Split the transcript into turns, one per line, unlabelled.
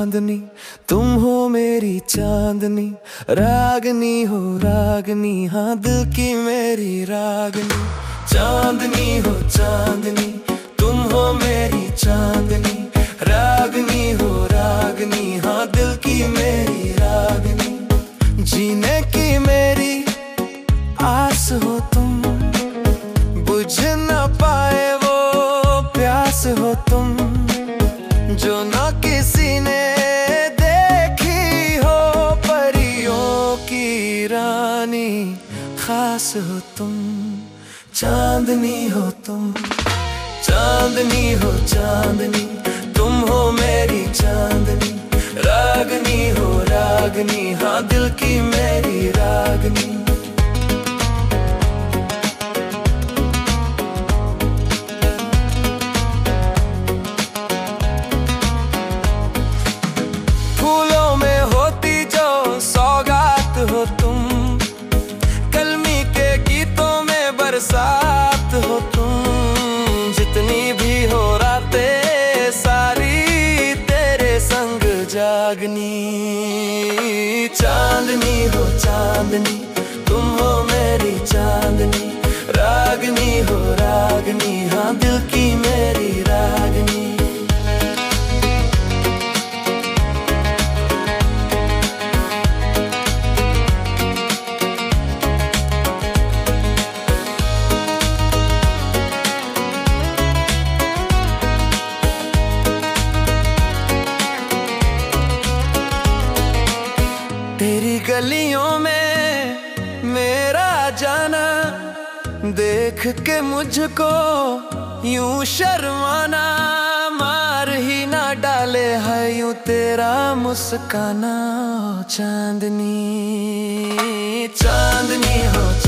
चांदनी, तुम हो मेरी चांदनी, रागनी हो रागनी, हाँ दिल की मेरी रागनी। चांदनी हो चांदनी, तुम हो मेरी चांदनी, रागनी हो रागनी, हाँ दिल की मेरी रागनी। जीने की मेरी आस हो तुम, बुझ न पाए वो प्यास हो तुम, जो न किसी ने देखी हो, परियों की रानी खास हो तुम। चांदनी हो तुम, चांदनी हो चांदनी, तुम हो मेरी चांदनी, रागनी हो रागनी, हाँ दिल की मेरी रागनी। फूलों में होती जो सौगात हो तुम, कलमी के गीतों में बरसात हो तुम, जितनी भी हो रातें सारी तेरे संग जागनी। चांदनी हो चांदनी, तुम हो मेरी चांदनी, रागनी हो रागनी, हाँ दिल की मेरी रागनी। तेरी गलियों में मेरा जाना, देख के मुझको यूं शर्माना, मार ही ना डाले है यूं तेरा मुस्काना। चांदनी चांदनी हो